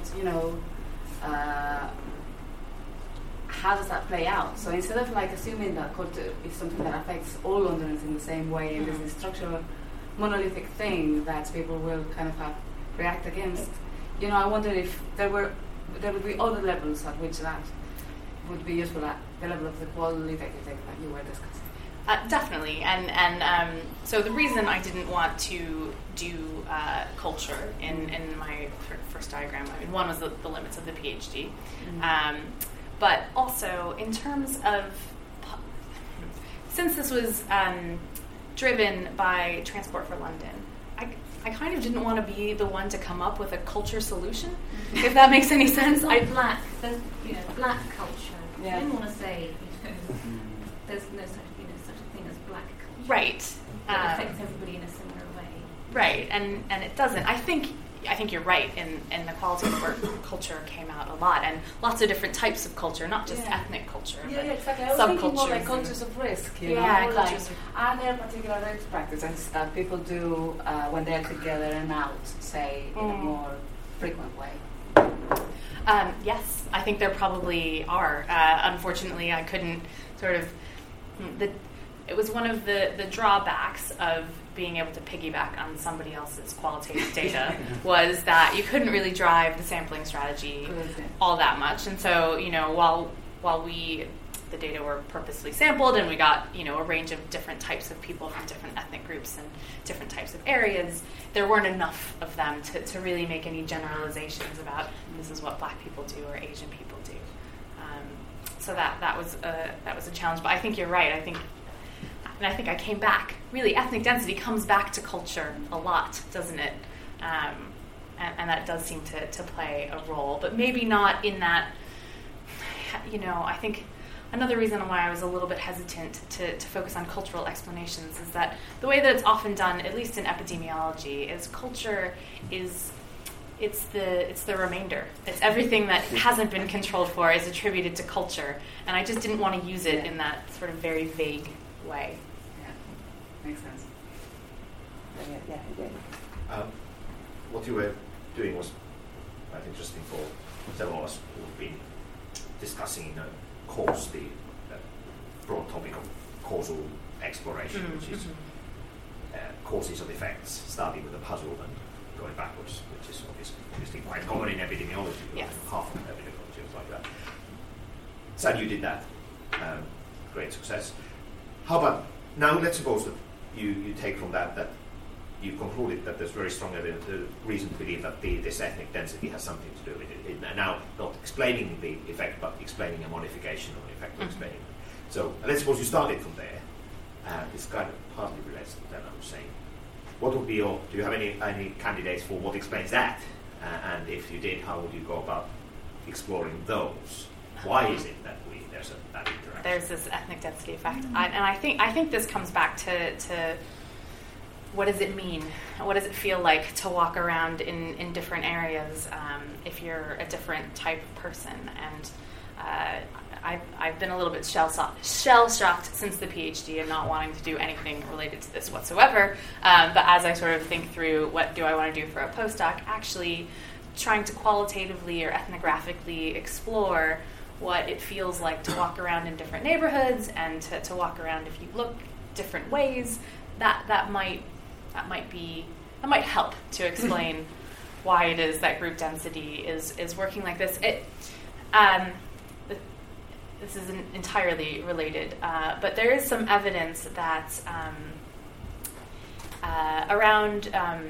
how does that play out? So instead of like assuming that culture is something that affects all Londoners in the same way, and there's this structural monolithic thing that people will kind of react against, I wondered if there would be other levels at which that would be useful at the level of the qualitative data that you were discussing. Definitely, and so the reason I didn't want to do culture in my first diagram, I mean, one was the limits of the PhD, but also in terms of, since this was driven by Transport for London, I kind of didn't want to be the one to come up with a culture solution, if that makes any sense. Black culture. Yeah. I didn't want to say, there's no such a thing as black culture. Right. That affects everybody in a similar way. Right, and it doesn't. I think you're right. In the qualitative work, culture came out a lot, and lots of different types of culture, not just ethnic culture, but exactly. I was thinking more like subcultures. cultures of risk. Cultures of- are there particular risk practices that people do when they're together and out, say, in a more frequent way? Yes, I think there probably are. Unfortunately, I couldn't sort of. It was one of the drawbacks of being able to piggyback on somebody else's qualitative data was that you couldn't really drive the sampling strategy all that much. And so, while the data were purposely sampled and we got, a range of different types of people from different ethnic groups and different types of areas, there weren't enough of them to really make any generalizations about this is what black people do or Asian people do. So that was a challenge. But I think you're right. I think I came back. Really, ethnic density comes back to culture a lot, doesn't it? And that does seem to play a role, but maybe not in that I think another reason why I was a little bit hesitant to focus on cultural explanations is that the way that it's often done, at least in epidemiology, is culture is it's the remainder. It's everything that hasn't been controlled for is attributed to culture, and I just didn't want to use it in that sort of very vague way. Yeah, makes sense. What you were doing was quite interesting for several of us who've been discussing in a course the broad topic of causal exploration, which is causes of effects, starting with a puzzle and going backwards, which is obviously quite common in epidemiology. Yes. Half of epidemiology is like that. So you did that. Great success. How about now? Let's suppose that you take from that you concluded that there's very strong reason to believe that this ethnic density has something to do with it. And now, not explaining the effect, but explaining a modification of the effect of explaining it. So let's suppose you started from there. This kind of partly relates to that I was saying. What would be do you have any candidates for what explains that? And if you did, how would you go about exploring those? Why is it that there's that interaction? There's this ethnic density effect. And I think this comes back to what does it mean? What does it feel like to walk around in different areas if you're a different type of person? And I've been a little bit shell-shocked since the PhD and not wanting to do anything related to this whatsoever. But as I sort of think through what do I want to do for a postdoc, actually trying to qualitatively or ethnographically explore what it feels like to walk around in different neighborhoods and to walk around if you look different ways, that might help to explain why it is that group density is working like this. This isn't entirely related, but there is some evidence that around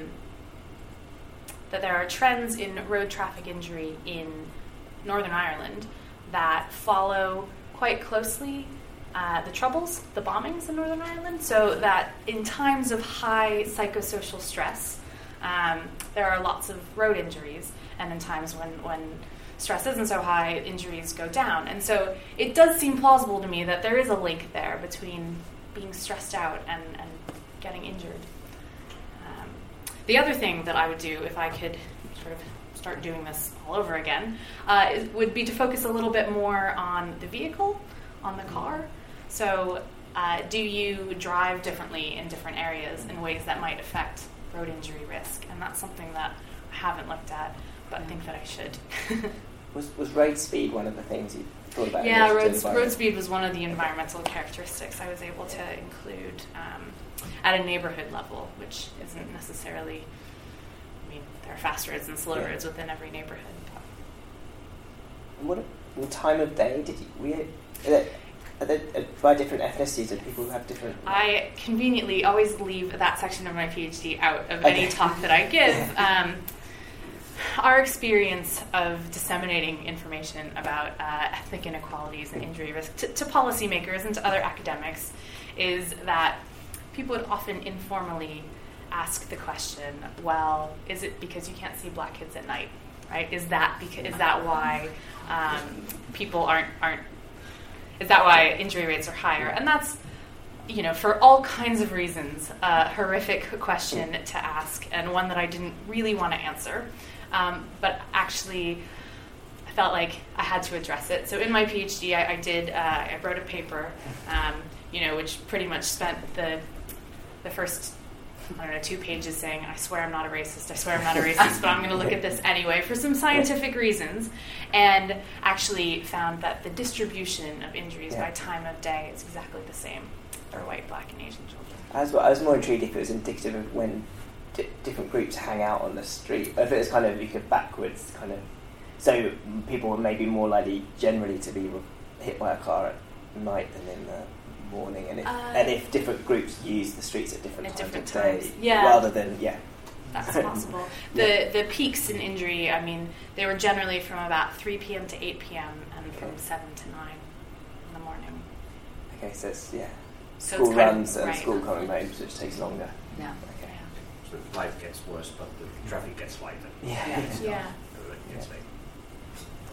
that there are trends in road traffic injury in Northern Ireland that follow quite closely the Troubles, the bombings in Northern Ireland, so that in times of high psychosocial stress, there are lots of road injuries, and in times when stress isn't so high, injuries go down. And so it does seem plausible to me that there is a link there between being stressed out and getting injured. The other thing that I would do if I could sort of start doing this all over again would be to focus a little bit more on the vehicle, on the car. So do you drive differently in different areas in ways that might affect road injury risk? And that's something that I haven't looked at, but I think that I should. Was road speed one of the things you thought about? Yeah, road speed was one of the environmental characteristics I was able to include at a neighborhood level, which isn't necessarily, there are fast roads and slow roads within every neighborhood. And what time of day did you... by different ethnicities, are people who have different... I conveniently always leave that section of my PhD out of any talk that I give. Our experience of disseminating information about ethnic inequalities and injury risk to policymakers and to other academics is that people would often informally ask the question, well, is it because you can't see black kids at night, right? Is that why people aren't is that why injury rates are higher? And that's, for all kinds of reasons, a horrific question to ask, and one that I didn't really want to answer. But actually, I felt like I had to address it. So in my PhD, I wrote a paper, which pretty much spent the first, 2 pages saying, I swear I'm not a racist, but I'm going to look at this anyway for some scientific reasons, and actually found that the distribution of injuries by time of day is exactly the same for white, black, and Asian children. I was more intrigued if it was indicative of when different groups hang out on the street, if it was kind of, you could backwards kind of, so people were maybe more likely generally to be hit by a car at night than in the morning, and if different groups use the streets at different times of day, rather than that's possible. The peaks in injury, they were generally from about 3 p.m. to 8 p.m. and from 7 to 9 in the morning. Okay, so it's so school it's runs and school coming home, which takes longer. Yeah. Okay. So life gets worse, but the traffic gets lighter. Yeah.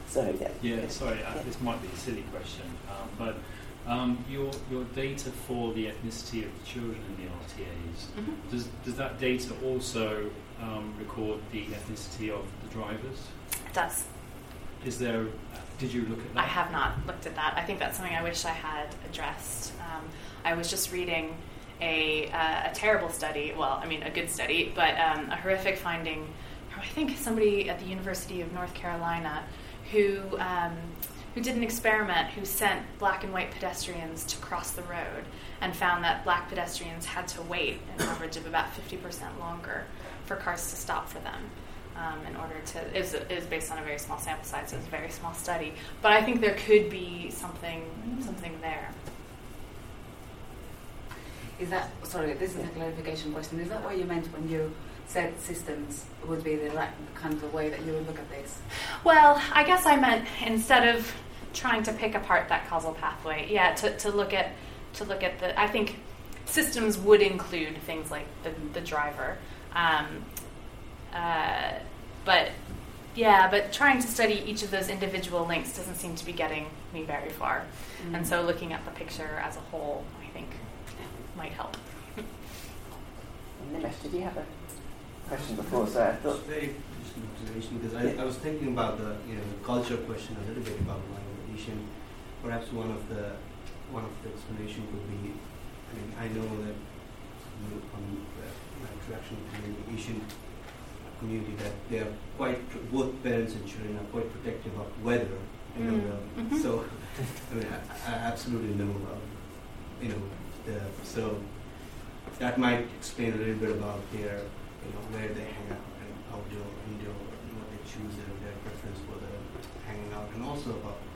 Sorry, Sorry, this might be a silly question, but your data for the ethnicity of the children in the RTAs, does that data also record the ethnicity of the drivers? It does. Did you look at that? I have not looked at that. I think that's something I wish I had addressed. I was just reading a terrible study, a good study, but a horrific finding. I think somebody at the University of North Carolina who did an experiment who sent black and white pedestrians to cross the road and found that black pedestrians had to wait an average of about 50% longer for cars to stop for them. In order to, it was based on a very small sample size, so it was a very small study. But I think there could be something there. Is that, sorry, this is a clarification question. Is that what you meant when you said systems would be the right kind of way that you would look at this? Well, I guess I meant instead of trying to pick apart that causal pathway, to look at the. I think systems would include things like the driver. But trying to study each of those individual links doesn't seem to be getting me very far. Mm-hmm. And so looking at the picture as a whole, I think, might help. Nimesh, did you have a question before? So I thought... It's very interesting observation, because I was thinking about the culture question a little bit about Asian. Perhaps one of the explanation could be, I know that from my interaction with the Asian community, that they are both parents and children are quite protective of weather. So I absolutely know so that might explain a little bit about their where they hang out, and outdoor, indoor, what they choose, their preference for the hanging out, and also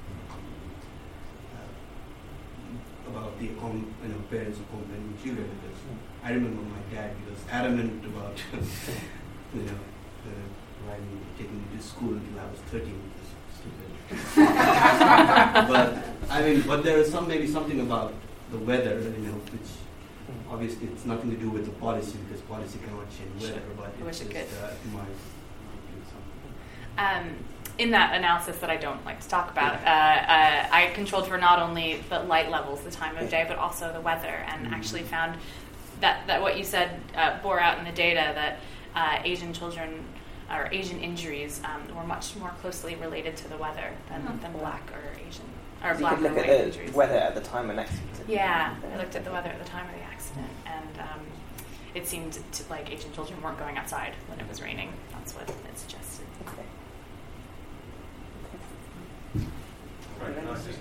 about the parents accompanying children. Because I remember my dad, he was adamant about taking me to school until I was 13, which is stupid. But there is maybe something about the weather, which obviously it's nothing to do with the policy, because policy cannot change weather. But I wish it could. Might do something. In that analysis that I don't like to talk about, I controlled for not only the light levels, the time of day, but also the weather, and actually found that what you said bore out in the data that Asian children or Asian injuries were much more closely related to the weather than black or Asian or black or white injuries. You could look at the weather at the time of an accident. Yeah, I looked at the weather at the time of the accident, and it seemed like Asian children weren't going outside when it was raining. That's what it suggested. Okay. Right, can I just,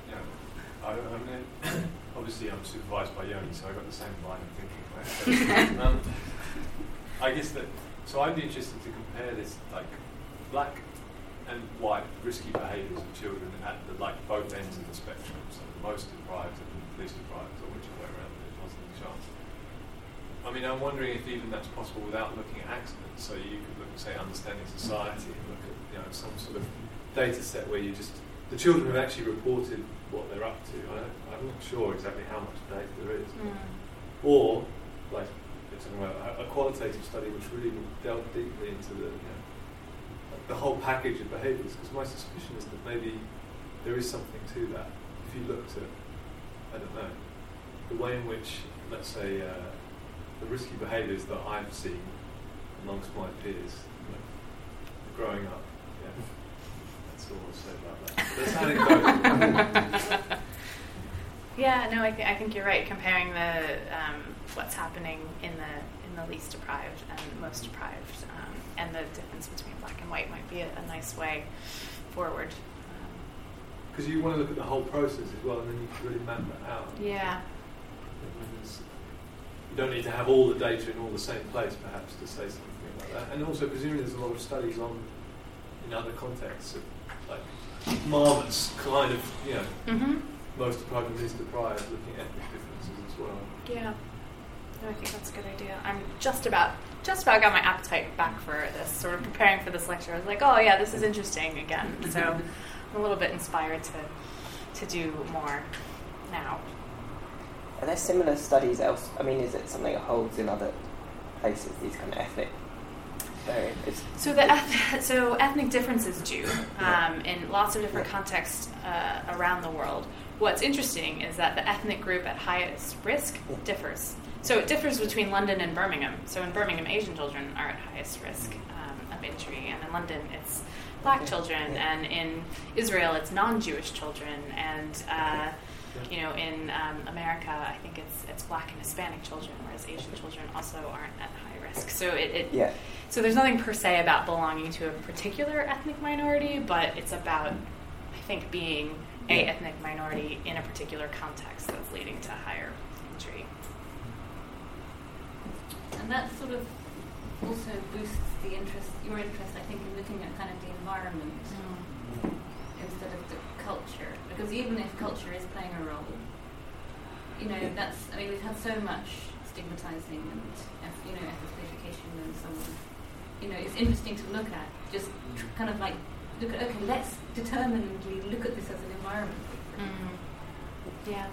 obviously I'm supervised by Yoni, so I got the same line of thinking. Right? I guess that, so I'd be interested to compare this, like, black and white risky behaviours of children at both ends of the spectrum, so the most deprived and the least deprived, or whichever way around it wasn't the chance. I'm wondering if even that's possible without looking at accidents, so you could look at, say, understanding society, and look at, some sort of data set where the children have actually reported what they're up to. I'm not sure exactly how much data there is. Or, like, you're talking about a qualitative study which really delve deeply into the whole package of behaviours, because my suspicion is that maybe there is something to that. If you looked at, I don't know, the way in which, let's say, the risky behaviours that I've seen amongst my peers, growing up, that's all I'll say about that. That's anecdotal. Yeah, no, I think you're right. Comparing the what's happening in the least deprived and most deprived, and the difference between black and white might be a nice way forward. Because you want to look at the whole process as well, and then you can really map that out. Yeah. You don't need to have all the data in all the same place, perhaps, to say something like that. And also, presumably, there's a lot of studies in other contexts of, like, marmots, kind of, most deprived and least deprived, looking at ethnic differences as well. Yeah. No, I think that's a good idea. I'm just about got my appetite back for this, sort of preparing for this lecture. I was like, oh yeah, this is interesting again. So I'm a little bit inspired to do more now. Are there similar studies else? Is it something that holds in other places, these kind of ethnic So so ethnic differences do in lots of different contexts around the world. What's interesting is that the ethnic group at highest risk differs. So it differs between London and Birmingham. So in Birmingham, Asian children are at highest risk of injury, and in London, it's black children, and in Israel, it's non-Jewish children, and in America, I think it's black and Hispanic children, whereas Asian children also aren't at high risk. So so there's nothing per se about belonging to a particular ethnic minority, but it's about, I think, being a ethnic minority in a particular context that's leading to higher injury. And that sort of also boosts your interest, I think, in looking at kind of the environment instead of the culture. Because even if culture is playing a role, we've had so much stigmatizing and ethnification and so on. It's interesting to look at, just kind of like look at, okay, let's determinedly look at this as an environment. Yeah.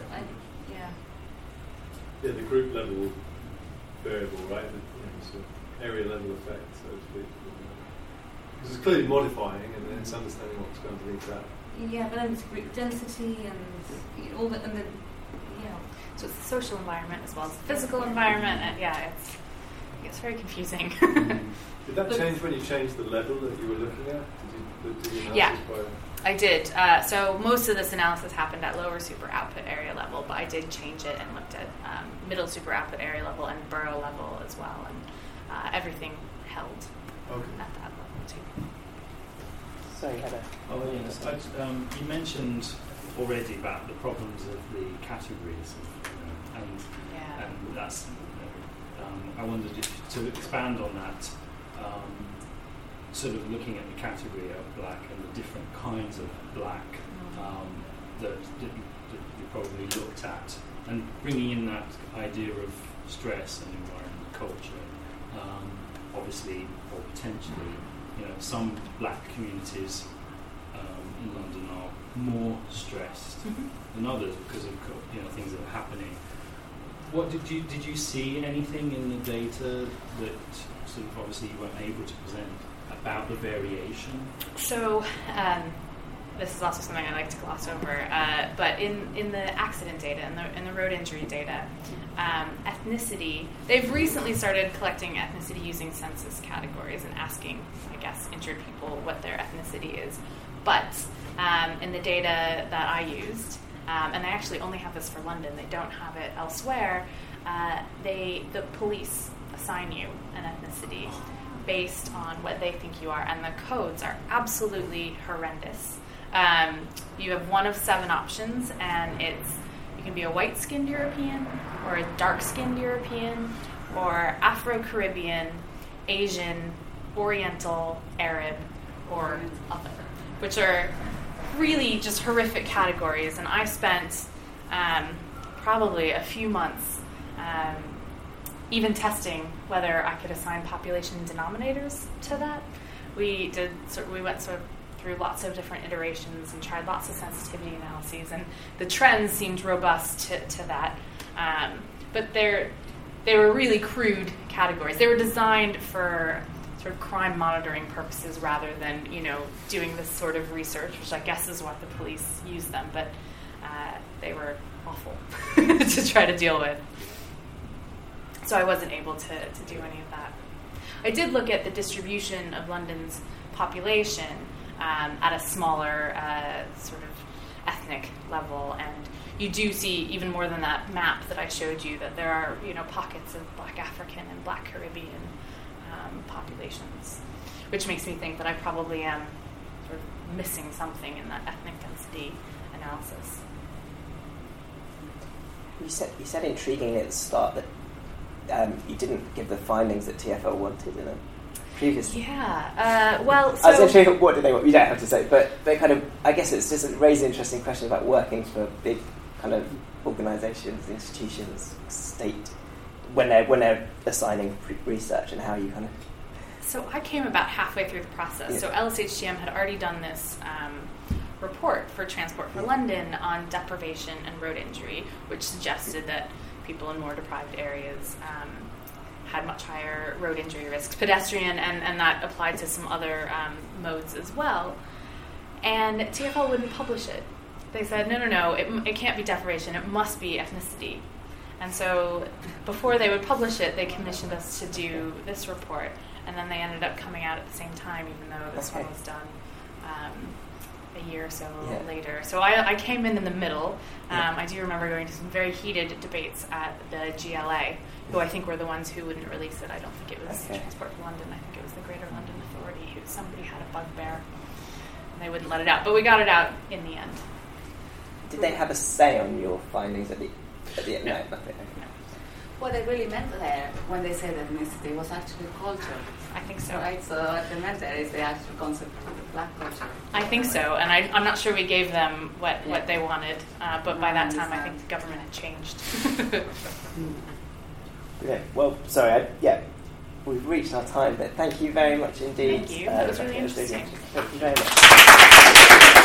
The group level variable, right? The sort of area level effect, so to speak. Because it's clearly modifying, and then it's understanding what's going to lead to that. Yeah, but then it's group density and all that, and then so it's the social environment as well as the physical environment, and it's very confusing. Did that change when you changed the level that you were looking at? Did you analysis by... I did. So most of this analysis happened at lower super output area level, but I did change it and looked at middle super output area level and borough level as well, and everything held at that level too. Sorry, Heather. You mentioned already about the problems of the categories, and that's. I wondered if to expand on that, sort of looking at the category of black and the different kinds of black that you probably looked at, and bringing in that idea of stress and environment culture. Obviously, or potentially, some black communities in London are more stressed than others because of things that are happening. What did you see anything in the data that sort of obviously you weren't able to present about the variation? So this is also something I like to gloss over, but in the accident data, in the road injury data, ethnicity, they've recently started collecting ethnicity using census categories and asking, I guess, injured people what their ethnicity is. But in the data that I used, and they actually only have this for London, they don't have it elsewhere, the police assign you an ethnicity based on what they think you are, and the codes are absolutely horrendous. You have one of 7 options, and you can be a white-skinned European, or a dark-skinned European, or Afro-Caribbean, Asian, Oriental, Arab, or other, which are really just horrific categories. And I spent probably a few months even testing whether I could assign population denominators to that. We went through lots of different iterations and tried lots of sensitivity analyses, and the trends seemed robust to that. But they were really crude categories. They were designed for sort of crime monitoring purposes rather than doing this sort of research, which I guess is what the police use them. But they were awful to try to deal with. So I wasn't able to do any of that. I did look at the distribution of London's population at a smaller sort of ethnic level, and you do see, even more than that map that I showed you, that there are pockets of Black African and Black Caribbean populations, which makes me think that I probably am sort of missing something in that ethnic density analysis. You said intriguingly at the start that you didn't give the findings that TfL wanted in a previous. Yeah. Well, so I was actually, what do they want? You don't have to say, but they kind of. I guess it's just raised an interesting question about working for big kind of organisations, institutions, state, when they're assigning research, and how you kind of. So I came about halfway through the process. Yeah. So LSHTM had already done this report for Transport for London on deprivation and road injury, which suggested that people in more deprived areas had much higher road injury risks, pedestrian, and that applied to some other modes as well. And TfL wouldn't publish it. They said, no, it can't be deprivation, it must be ethnicity. And so before they would publish it, they commissioned us to do this report, and then they ended up coming out at the same time, even though this one was done a year or so later. So I came in the middle. I do remember going to some very heated debates at the GLA, who I think were the ones who wouldn't release it. I don't think it was Transport for London. I think it was the Greater London Authority who somebody had a bugbear, and they wouldn't let it out. But we got it out in the end. Did they have a say on your findings at the end? No, nothing. What they really meant there when they said ethnicity was actually culture. I think so. Right, so what they meant there is the actual concept of the black culture. I think so, and I'm not sure we gave them what they wanted, but by that time I think the government had changed. Okay, well, sorry, we've reached our time, but thank you very much indeed. Thank you, that was really interesting. Thank you very much.